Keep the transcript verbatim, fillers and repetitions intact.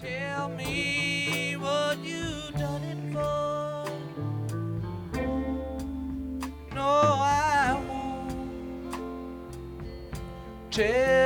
Tell me what you done it for. No, I won't tell